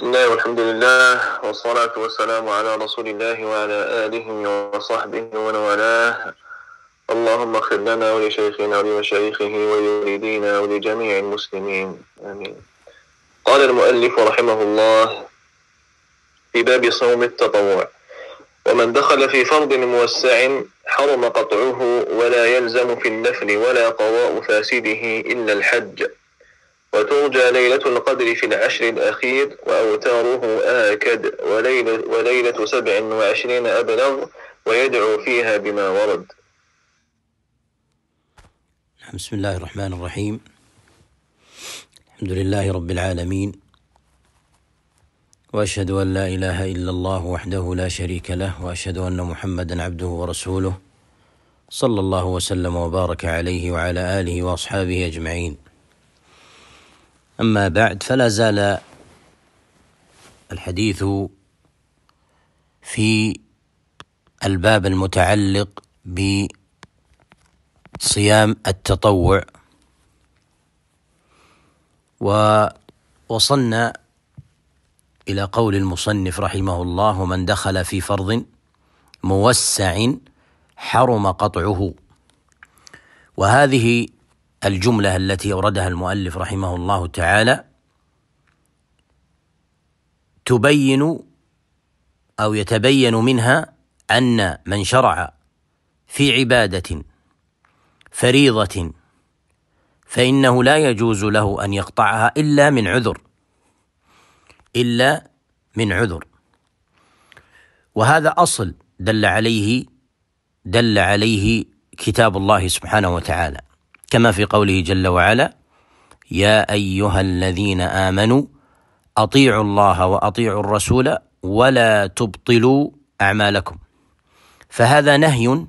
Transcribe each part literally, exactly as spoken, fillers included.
بسم الله والحمد لله والصلاة والسلام على رسول الله وعلى آله وصحبه ومن والاه. اللهم اغفر لنا ولشيخنا ولمشايخه ولوالدينا ولجميع المسلمين آمين. قال المؤلف رحمه الله في باب صوم التطوع: ومن دخل في فرض موسع حرم قطعه ولا يلزم في النفل ولا قضاء فاسده إلا الحج، وترجى ليلة القدر في العشر الأخير، وأوتاره آكد، وليلة, وليلة سبع وعشرين أبلغ، ويدعو فيها بما ورد. بسم الله الرحمن الرحيم. الحمد لله رب العالمين، وأشهد أن لا إله إلا الله وحده لا شريك له، وأشهد أن محمدا عبده ورسوله، صلى الله وسلم وبارك عليه وعلى آله وأصحابه أجمعين. أما بعد، فلا زال الحديث في الباب المتعلق بصيام التطوع، ووصلنا إلى قول المصنف رحمه الله: ومن دخل في فرض موسع حرم قطعه. وهذه الجملة التي أوردها المؤلف رحمه الله تعالى تبين أو يتبين منها أن من شرع في عبادة فريضة فإنه لا يجوز له أن يقطعها إلا من عذر إلا من عذر وهذا أصل دل عليه دل عليه كتاب الله سبحانه وتعالى، كما في قوله جل وعلا: يا أيها الذين آمنوا أطيعوا الله وأطيعوا الرسول ولا تبطلوا أعمالكم. فهذا نهي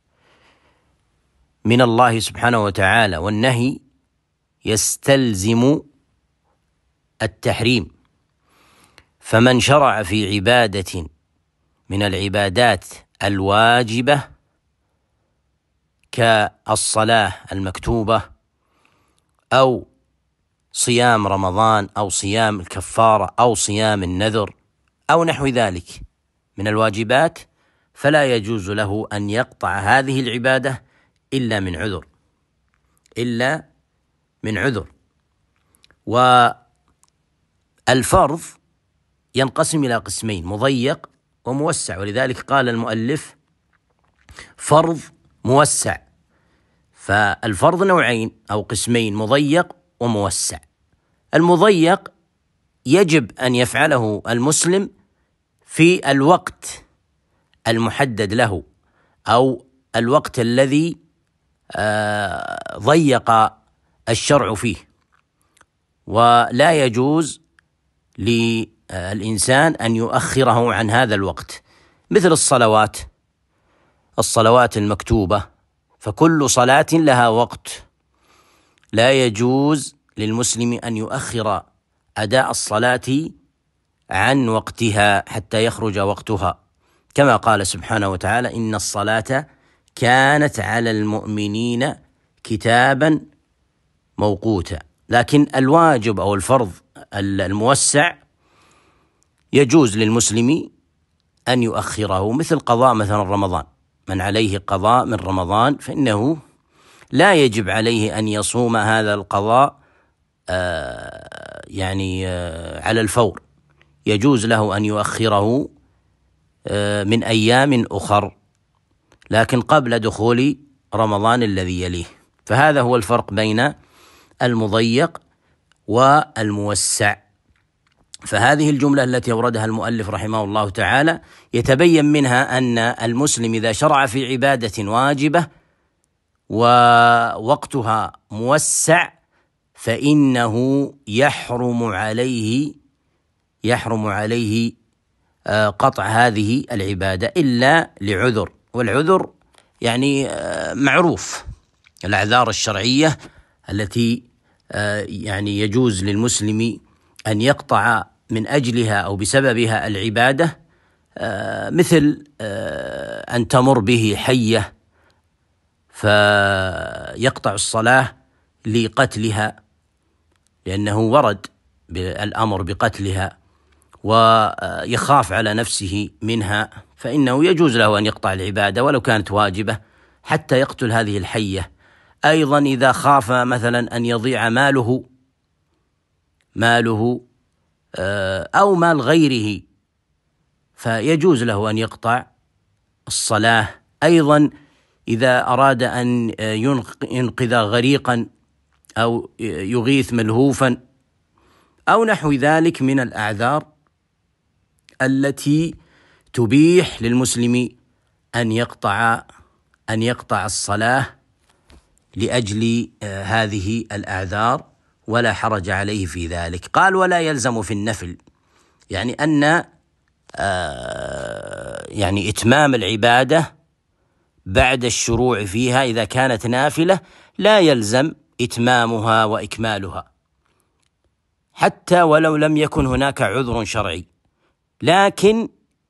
من الله سبحانه وتعالى، والنهي يستلزم التحريم. فمن شرع في عبادة من العبادات الواجبة كالصلاة المكتوبة أو صيام رمضان أو صيام الكفارة أو صيام النذر أو نحو ذلك من الواجبات، فلا يجوز له أن يقطع هذه العبادة إلا من عذر إلا من عذر والفرض ينقسم إلى قسمين: مضيق وموسع. ولذلك قال المؤلف فرض موسع. فالفرض نوعين أو قسمين: مضيق وموسع. المضيق يجب أن يفعله المسلم في الوقت المحدد له أو الوقت الذي ضيق الشرع فيه، ولا يجوز للإنسان أن يؤخره عن هذا الوقت، مثل الصلوات الصلوات المكتوبة، فكل صلاة لها وقت، لا يجوز للمسلم أن يؤخر أداء الصلاة عن وقتها حتى يخرج وقتها، كما قال سبحانه وتعالى: إن الصلاة كانت على المؤمنين كتابا موقوتا. لكن الواجب أو الفرض الموسع يجوز للمسلم أن يؤخره، مثل قضاء مثلا رمضان. من عليه قضاء من رمضان فإنه لا يجب عليه أن يصوم هذا القضاء آه يعني آه على الفور، يجوز له أن يؤخره آه من أيام أخر، لكن قبل دخول رمضان الذي يليه. فهذا هو الفرق بين المضيق والموسع. فهذه الجملة التي أوردها المؤلف رحمه الله تعالى يتبين منها أن المسلم إذا شرع في عبادة واجبة ووقتها موسع فإنه يحرم عليه يحرم عليه قطع هذه العبادة إلا لعذر، والعذر يعني معروف، الأعذار الشرعية التي يعني يجوز للمسلم أن يقطع من أجلها أو بسببها العبادة، مثل أن تمر به حية فيقطع الصلاة لقتلها، لأنه ورد بالأمر بقتلها، ويخاف على نفسه منها فإنه يجوز له أن يقطع العبادة ولو كانت واجبة حتى يقتل هذه الحية. أيضا إذا خاف مثلا أن يضيع ماله ماله أو مال غيره فيجوز له أن يقطع الصلاة. أيضا إذا أراد أن ينقذ غريقا أو يغيث ملهوفا أو نحو ذلك من الأعذار التي تبيح للمسلم أن يقطع أن يقطع الصلاة لأجل هذه الأعذار ولا حرج عليه في ذلك. قال ولا يلزم في النفل، يعني أن يعني إتمام العبادة بعد الشروع فيها إذا كانت نافلة لا يلزم إتمامها وإكمالها حتى ولو لم يكن هناك عذر شرعي، لكن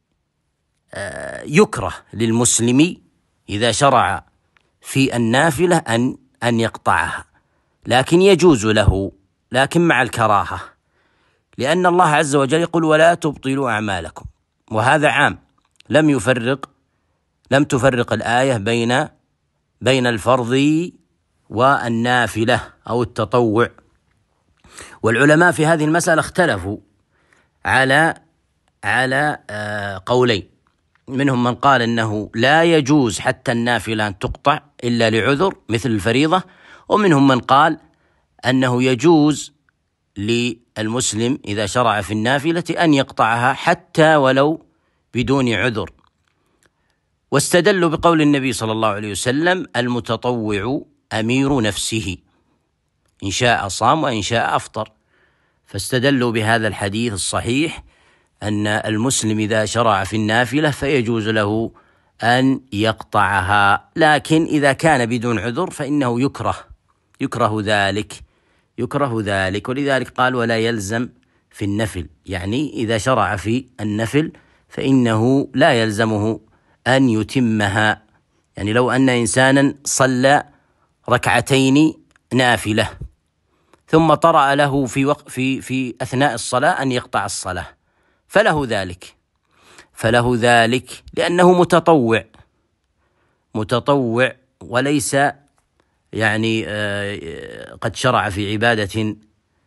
يكره للمسلم إذا شرع في النافلة أن أن يقطعها، لكن يجوز له لكن مع الكراهة، لأن الله عز وجل يقول ولا تبطلوا أعمالكم، وهذا عام لم يفرق لم تفرق الآية بين بين الفرض والنافلة أو التطوع. والعلماء في هذه المسألة اختلفوا على على قولين، منهم من قال أنه لا يجوز حتى النافلة أن تقطع إلا لعذر مثل الفريضة، ومنهم من قال أنه يجوز للمسلم إذا شرع في النافلة أن يقطعها حتى ولو بدون عذر. واستدلوا بقول النبي صلى الله عليه وسلم المتطوع أمير نفسه إن شاء صام وإن شاء أفطر، فاستدلوا بهذا الحديث الصحيح أن المسلم إذا شرع في النافلة فيجوز له أن يقطعها، لكن إذا كان بدون عذر فإنه يكره يكره ذلك يكره ذلك ولذلك قال ولا يلزم في النفل، يعني إذا شرع في النفل فإنه لا يلزمه أن يتمها. يعني لو أن إنسانا صلى ركعتين نافلة ثم طرأ له في وق في في أثناء الصلاة أن يقطع الصلاة فله ذلك فله ذلك لأنه متطوع متطوع وليس يعني آه قد شرع في عبادة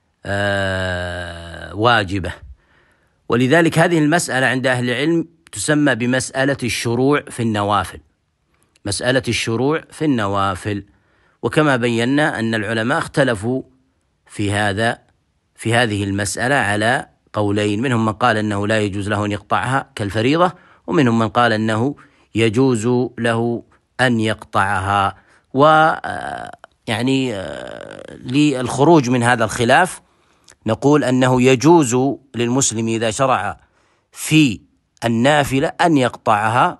آه واجبة. ولذلك هذه المسألة عند أهل العلم تسمى بمسألة الشروع في النوافل مسألة الشروع في النوافل وكما بينا أن العلماء اختلفوا في هذا في هذه المسألة على قولين، منهم من قال أنه لا يجوز له أن يقطعها كالفريضة، ومنهم من قال أنه يجوز له أن يقطعها. ويعني للخروج من هذا الخلاف نقول أنه يجوز للمسلم إذا شرع في النافلة أن يقطعها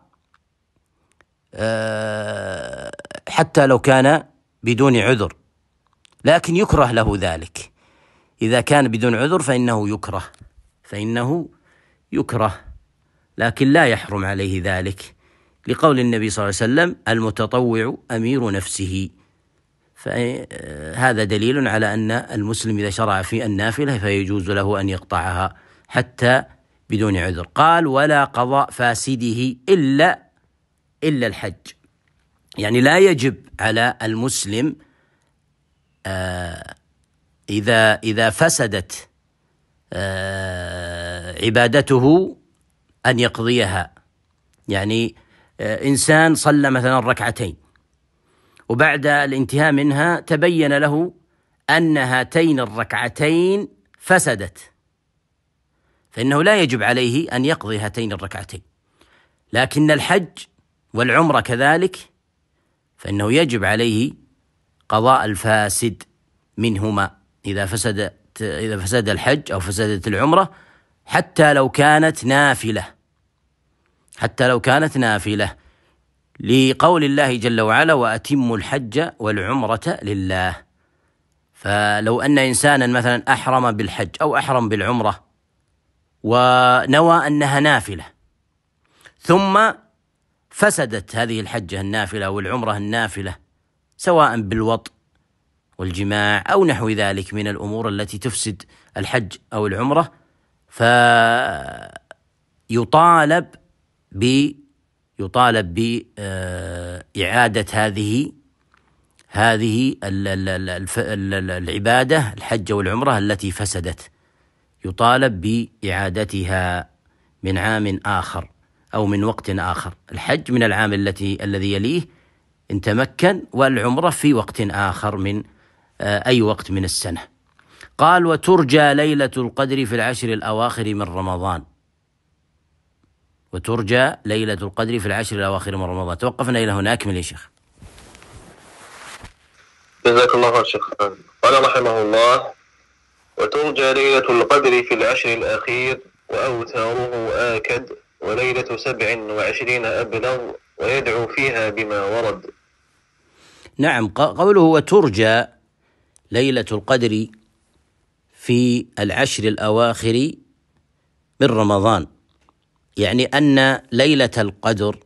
حتى لو كان بدون عذر، لكن يكره له ذلك. إذا كان بدون عذر فإنه يكره فإنه يكره لكن لا يحرم عليه ذلك، لقول النبي صلى الله عليه وسلم المتطوع أمير نفسه. فهذا دليل على أن المسلم إذا شرع في النافلة فيجوز له أن يقطعها حتى بدون عذر. قال ولا قضاء فاسده إلا إلا الحج، يعني لا يجب على المسلم آه إذا إذا فسدت آه عبادته أن يقضيها. يعني آه إنسان صلى مثلا ركعتين وبعد الانتهاء منها تبين له أن هاتين الركعتين فسدت، فإنه لا يجب عليه أن يقضي هاتين الركعتين. لكن الحج والعمرة كذلك فإنه يجب عليه قضاء الفاسد منهما إذا فسدت إذا فسد الحج أو فسدت العمرة حتى لو كانت نافلة حتى لو كانت نافلة لقول الله جل وعلا وأتموا الحج والعمرة لله. فلو أن إنسانا مثلا أحرم بالحج أو أحرم بالعمرة ونوى أنها نافلة ثم فسدت هذه الحجة النافلة والعمرة النافلة سواء بالوطء والجماع أو نحو ذلك من الأمور التي تفسد الحج أو العمرة، فيطالب ب يطالب بإعادة هذه هذه العبادة الحج والعمرة التي فسدت، يطالب بإعادتها من عام آخر أو من وقت آخر. الحج من العام التي الذي يليه إن تمكن، والعمرة في وقت آخر من أي وقت من السنة. قال: وترجى ليلة القدر في العشر الأواخر من رمضان. وترجى ليلة القدر في العشر الأواخر من رمضان. توقفنا إلى هنا، أكمل يا شيخ. جزاك الله خير شيخ. قال رحمه الله: وترجى ليلة القدر في العشر الأخير، وأوتاره آكد، وليلة سبع وعشرين أبلغ، ويدعو فيها بما ورد. نعم، قوله وترجى ليلة القدر في العشر الأواخر من رمضان، يعني أن ليلة القدر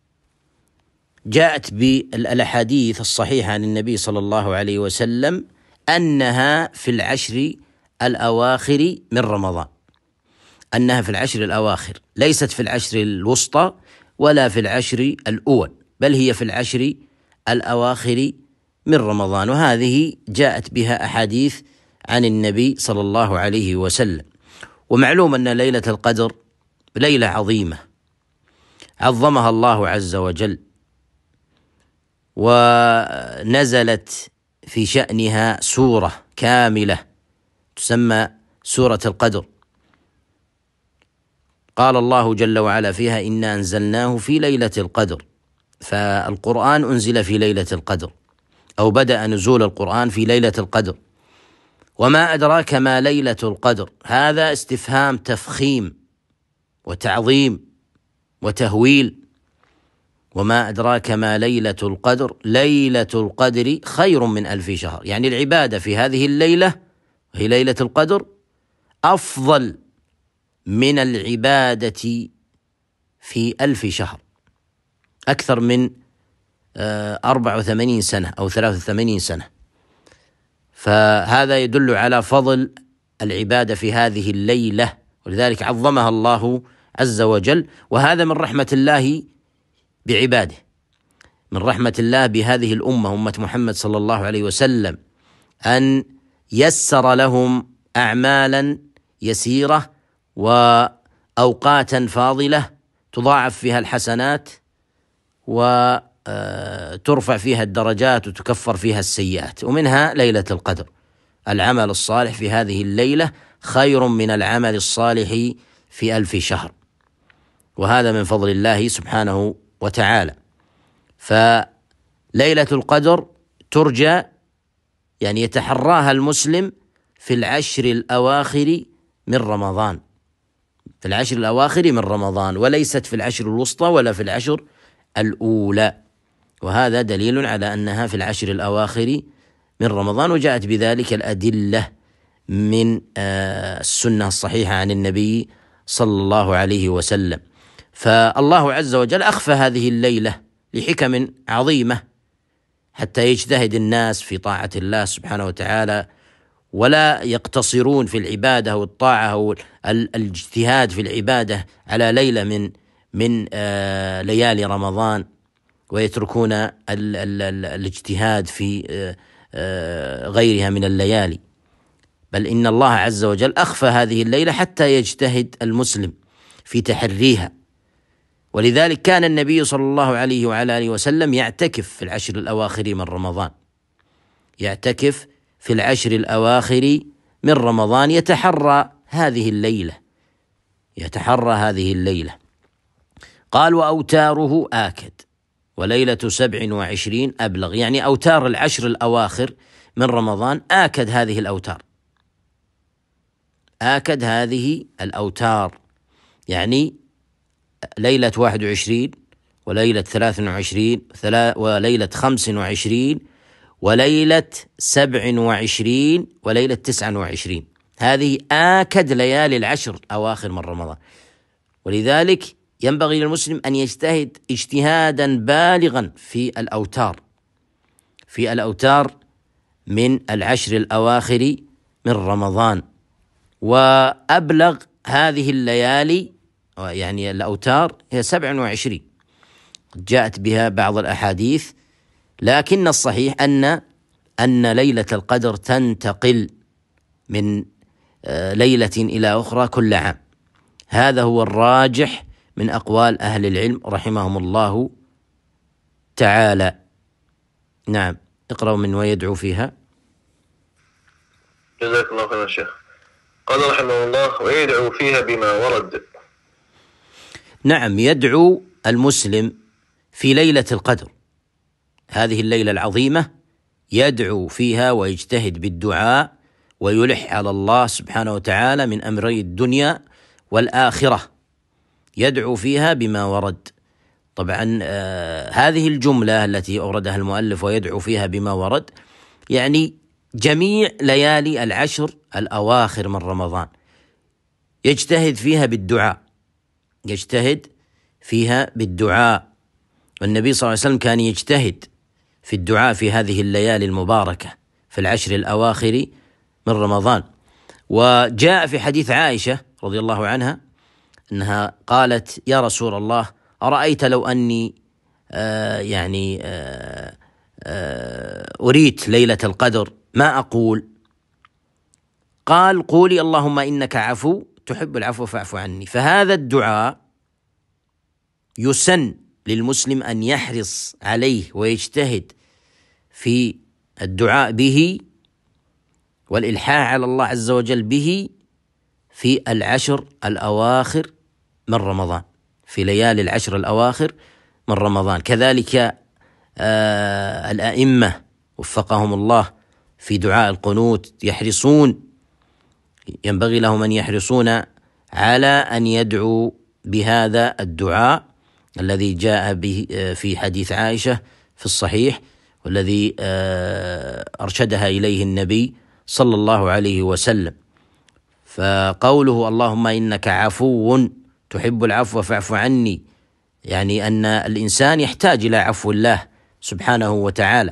جاءت بالأحاديث الصحيحة عن النبي صلى الله عليه وسلم أنها في العشر الأواخر من رمضان، أنها في العشر الأواخر، ليست في العشر الوسطى ولا في العشر الأول، بل هي في العشر الأواخر من رمضان، وهذه جاءت بها أحاديث عن النبي صلى الله عليه وسلم. ومعلوم أن ليلة القدر ليلة عظيمة عظمها الله عز وجل، ونزلت في شأنها سورة كاملة تسمى سورة القدر. قال الله جل وعلا فيها: إنا أنزلناه في ليلة القدر. فالقرآن أنزل في ليلة القدر، أو بدأ نزول القرآن في ليلة القدر. وما أدراك ما ليلة القدر؟ هذا استفهام تفخيم وتعظيم وتهويل. وما أدراك ما ليلة القدر؟ ليلة القدر خير من ألف شهر، يعني العبادة في هذه الليلة وهي ليلة القدر أفضل من العبادة في ألف شهر، أكثر من أربع وثمانين سنة أو ثلاث وثمانين سنة. فهذا يدل على فضل العبادة في هذه الليلة، ولذلك عظمها الله عز وجل. وهذا من رحمة الله بعباده، من رحمة الله بهذه الأمة، أمة محمد صلى الله عليه وسلم، أن يسر لهم أعمالا يسيرة وأوقاتا فاضلة تضاعف فيها الحسنات وترفع فيها الدرجات وتكفر فيها السيئات. ومنها ليلة القدر. العمل الصالح في هذه الليلة خير من العمل الصالح في ألف شهر، وهذا من فضل الله سبحانه وتعالى. فليلة القدر ترجى، يعني يتحراها المسلم في العشر الأواخر من رمضان، في العشر الأواخر من رمضان، وليست في العشر الوسطى ولا في العشر الأولى. وهذا دليل على أنها في العشر الأواخر من رمضان، وجاءت بذلك الأدلة من السنة الصحيحة عن النبي صلى الله عليه وسلم. فالله عز وجل أخفى هذه الليلة لحكم عظيمة حتى يجتهد الناس في طاعة الله سبحانه وتعالى، ولا يقتصرون في العبادة والطاعة أو الاجتهاد في العبادة على ليلة من من آه ليالي رمضان، ويتركون ال ال ال الاجتهاد في آه آه غيرها من الليالي. بل إن الله عز وجل أخفى هذه الليلة حتى يجتهد المسلم في تحريها. ولذلك كان النبي صلى الله عليه وعلى آله وسلم يعتكف في العشر الأواخر من رمضان، يعتكف في العشر الأواخر من رمضان، يتحرى هذه الليلة، يتحرى هذه الليلة. قال: وأوتاره آكد، وليلة سبع وعشرين أبلغ، يعني أوتار العشر الأواخر من رمضان آكد هذه الأوتار، آكد هذه الأوتار، يعني ليلة واحد وعشرين وليلة ثلاث وعشرين وليلة خمس وعشرين وليلة سبع وعشرين وليلة تسع وعشرين. هذه آكد ليالي العشر أواخر من رمضان. ولذلك ينبغي للمسلم أن يجتهد اجتهادا بالغا في الأوتار، في الأوتار من العشر الأواخر من رمضان. وأبلغ هذه الليالي يعني الأوتار هي سبع وعشرين، جاءت بها بعض الأحاديث، لكن الصحيح أن أن ليلة القدر تنتقل من ليلة إلى أخرى كل عام. هذا هو الراجح من أقوال أهل العلم رحمهم الله تعالى. نعم، اقرأوا من ويدعو فيها. جزاك الله خير الشيخ. قال رحمه الله: ويدعو فيها بما ورد. نعم، يدعو المسلم في ليلة القدر، هذه الليلة العظيمة، يدعو فيها ويجتهد بالدعاء ويلح على الله سبحانه وتعالى من أمري الدنيا والآخرة، يدعو فيها بما ورد. طبعا آه هذه الجملة التي أوردها المؤلف ويدعو فيها بما ورد يعني جميع ليالي العشر الأواخر من رمضان يجتهد فيها بالدعاء، يجتهد فيها بالدعاء. والنبي صلى الله عليه وسلم كان يجتهد في الدعاء في هذه الليالي المباركة في العشر الأواخر من رمضان. وجاء في حديث عائشة رضي الله عنها أنها قالت: يا رسول الله، أرأيت لو أني آه يعني آه آه أريت ليلة القدر ما أقول؟ قال: قولي اللهم إنك عفو تحب العفو فاعف عني. فهذا الدعاء يسن للمسلم أن يحرص عليه ويجتهد في الدعاء به والإلحاح على الله عز وجل به في العشر الأواخر من رمضان، في ليالي العشر الأواخر من رمضان. كذلك آه الأئمة وفقهم الله في دعاء القنوت يحرصون، ينبغي لهم أن يحرصون على أن يدعوا بهذا الدعاء الذي جاء به في حديث عائشة في الصحيح، والذي أرشدها إليه النبي صلى الله عليه وسلم. فقوله اللهم إنك عفو تحب العفو فاعف عني يعني أن الإنسان يحتاج إلى عفو الله سبحانه وتعالى،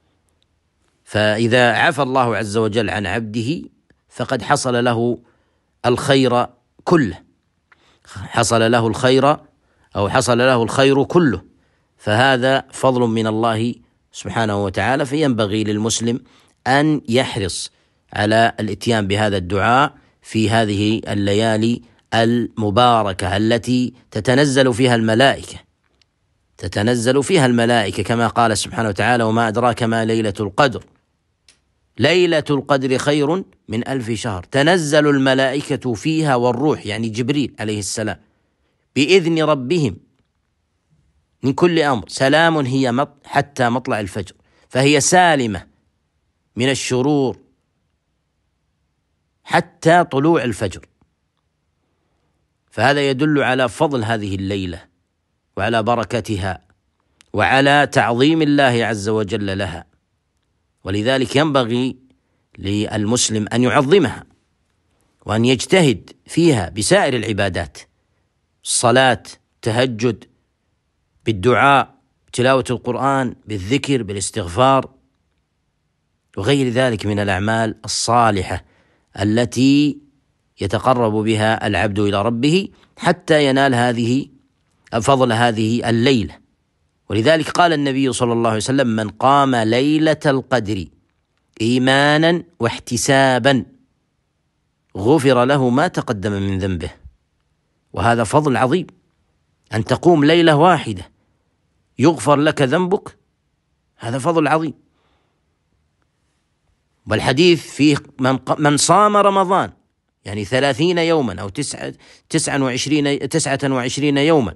فإذا عفى الله عز وجل عن عبده فقد حصل له الخير كله، حصل له الخير أو حصل له الخير كله، فهذا فضل من الله سبحانه وتعالى. فينبغي للمسلم أن يحرص على الإتيان بهذا الدعاء في هذه الليالي المباركة التي تتنزل فيها الملائكة، تتنزل فيها الملائكة كما قال سبحانه وتعالى: وما أدراك ما ليلة القدر، ليلة القدر خير من ألف شهر، تنزل الملائكة فيها والروح يعني جبريل عليه السلام بإذن ربهم من كل أمر، سلام هي حتى مطلع الفجر، فهي سالمة من الشرور حتى طلوع الفجر. فهذا يدل على فضل هذه الليلة وعلى بركتها وعلى تعظيم الله عز وجل لها، ولذلك ينبغي للمسلم أن يعظمها وأن يجتهد فيها بسائر العبادات، الصلاة، التهجد، بالدعاء، بتلاوة القرآن، بالذكر، بالاستغفار وغير ذلك من الأعمال الصالحة التي يتقرب بها العبد إلى ربه حتى ينال هذه فضل هذه الليلة. ولذلك قال النبي صلى الله عليه وسلم: من قام ليلة القدر إيمانا واحتسابا غفر له ما تقدم من ذنبه. وهذا فضل عظيم، أن تقوم ليلة واحدة يغفر لك ذنبك، هذا فضل عظيم. والحديث فيه من, من صام رمضان يعني ثلاثين يوما أو تسعة, تسعة, وعشرين, تسعة وعشرين يوما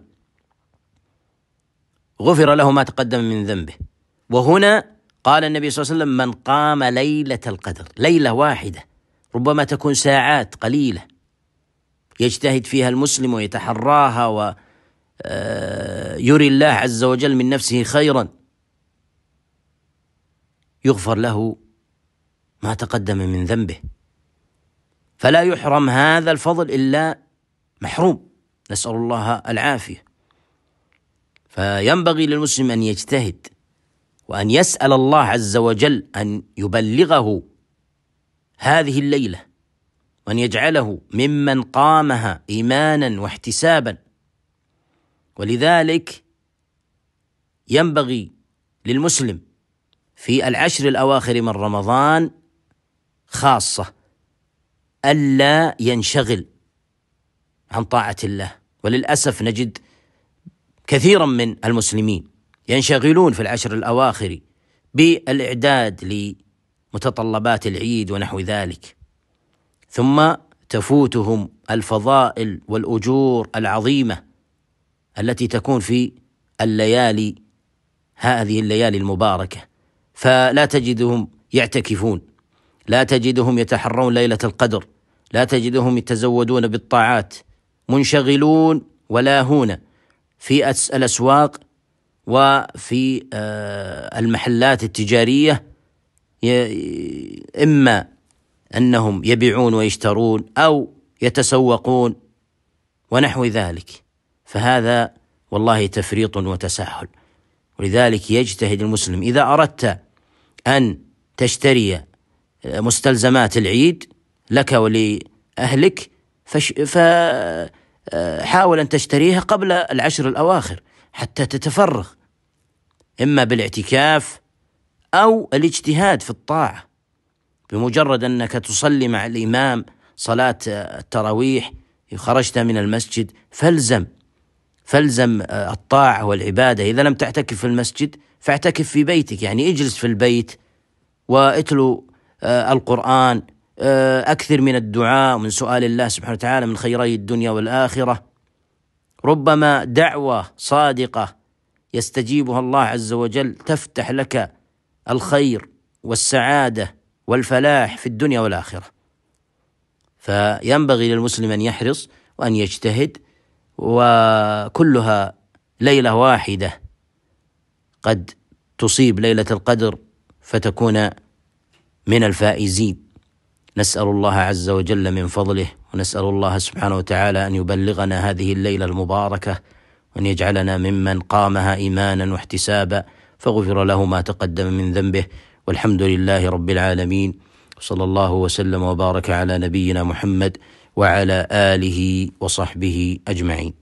غفر له ما تقدم من ذنبه. وهنا قال النبي صلى الله عليه وسلم: من قام ليلة القدر، ليلة واحدة ربما تكون ساعات قليلة يجتهد فيها المسلم ويتحراها ويري الله عز وجل من نفسه خيرا، يغفر له ما تقدم من ذنبه، فلا يحرم هذا الفضل إلا محروم، نسأل الله العافية. فينبغي للمسلم أن يجتهد وأن يسأل الله عز وجل أن يبلغه هذه الليلة وأن يجعله ممن قامها إيمانا واحتسابا. ولذلك ينبغي للمسلم في العشر الأواخر من رمضان خاصة ألا ينشغل عن طاعة الله. وللأسف نجد كثيرا من المسلمين ينشغلون في العشر الأواخر بالإعداد لمتطلبات العيد ونحو ذلك، ثم تفوتهم الفضائل والأجور العظيمة التي تكون في الليالي هذه الليالي المباركة. فلا تجدهم يعتكفون، لا تجدهم يتحرون ليلة القدر، لا تجدهم يتزودون بالطاعات، منشغلون ولاهون في الأسواق وفي المحلات التجارية، إما أنهم يبيعون ويشترون أو يتسوقون ونحو ذلك. فهذا والله تفريط وتساهل. ولذلك يجتهد المسلم إذا أردت أن تشتري مستلزمات العيد لك ولأهلك فحاول أن تشتريها قبل العشر الأواخر حتى تتفرغ، إما بالاعتكاف أو الاجتهاد في الطاعة. بمجرد أنك تصلي مع الإمام صلاة التراويح خرجت من المسجد فالزم فالزم الطاعة والعبادة. إذا لم تعتكف في المسجد فاعتكف في بيتك، يعني اجلس في البيت واتلو القرآن، أكثر من الدعاء ومن سؤال الله سبحانه وتعالى من خيري الدنيا والآخرة. ربما دعوة صادقة يستجيبها الله عز وجل تفتح لك الخير والسعادة والفلاح في الدنيا والآخرة. فينبغي للمسلم أن يحرص وأن يجتهد، وكلها ليلة واحدة قد تصيب ليلة القدر فتكون من الفائزين. نسأل الله عز وجل من فضله، ونسأل الله سبحانه وتعالى أن يبلغنا هذه الليلة المباركة، وأن يجعلنا ممن قامها إيمانا واحتسابا فغفر له ما تقدم من ذنبه. والحمد لله رب العالمين، صلى الله وسلم وبارك على نبينا محمد وعلى آله وصحبه أجمعين.